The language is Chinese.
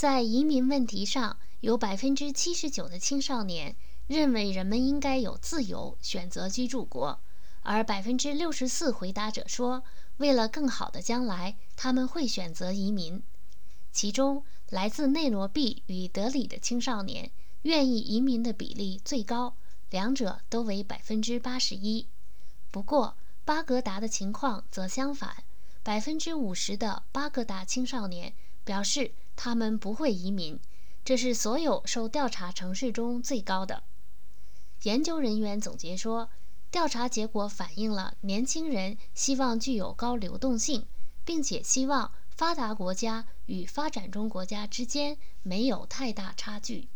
在移民问题上，有79%的青少年认为人们应该有自由选择居住国，而64%回答者说，为了更好的将来，他们会选择移民。其中，来自内罗毕与德里的青少年愿意移民的比例最高，两者都为81%。不过，巴格达的情况则相反，50%的巴格达青少年表示他们不会移民，这是所有受调查城市中最高的。研究人员总结说，调查结果反映了年轻人希望具有高流动性，并且希望发达国家与发展中国家之间没有太大差距。